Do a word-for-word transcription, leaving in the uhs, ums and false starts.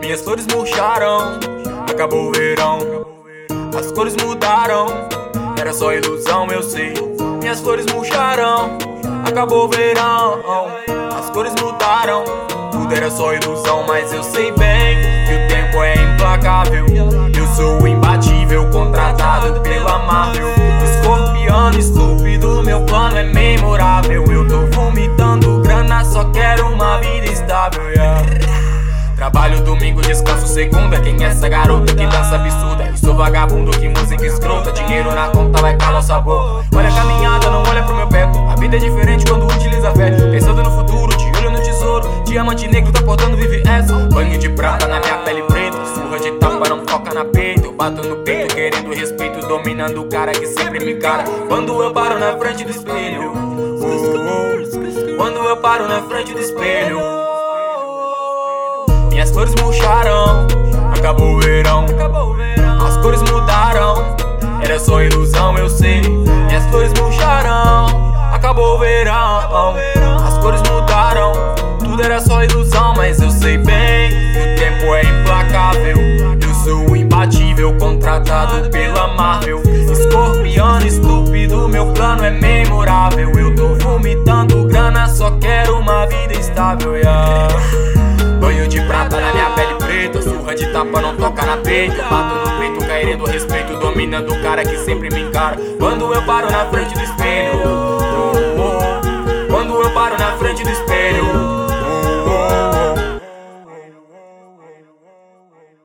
Minhas flores murcharam, acabou o verão. As cores mudaram, era só ilusão, eu sei. Minhas flores murcharam, acabou o verão. As cores mudaram, tudo era só ilusão. Mas eu sei bem que o tempo é implacável. Eu sou imbatível, contratado pela Marvel. Escorpiano estúpido, meu plano é memorável. Eu tô vomitando grana, só quero uma vida estável, yeah. Trabalho domingo, descanso segunda. Quem é essa garota que dança absurda? Eu sou vagabundo, que música escrota. Dinheiro na conta vai calar o sabor. Olha a caminhada, não olha pro meu pé. A vida é diferente quando utiliza fé. Pensando no futuro, de olho no tesouro. Diamante negro tá portando vive essa. Banho de prata na minha pele preta. Surra de tapa, não toca na peito. Eu bato no peito querendo respeito, dominando o cara que sempre me encara. Quando eu paro na frente do espelho, oh, oh. Quando eu paro na frente do espelho, minhas flores murcharam, acabou o verão. As cores mudaram, era só ilusão, eu sei. Minhas flores murcharam, acabou o verão. As cores mudaram, tudo era só ilusão. Mas eu sei bem que o tempo é implacável. Eu sou imbatível, contratado pela Marvel. Escorpiano estúpido, meu plano é memorável. Eu tô vomitando grana, só quero uma vida estável, yeah. Banho de prata na minha pele preta. Surra de tapa, não toca na peito. Eu bato no peito, querendo respeito, dominando o cara que sempre me encara. Quando eu paro na frente do espelho,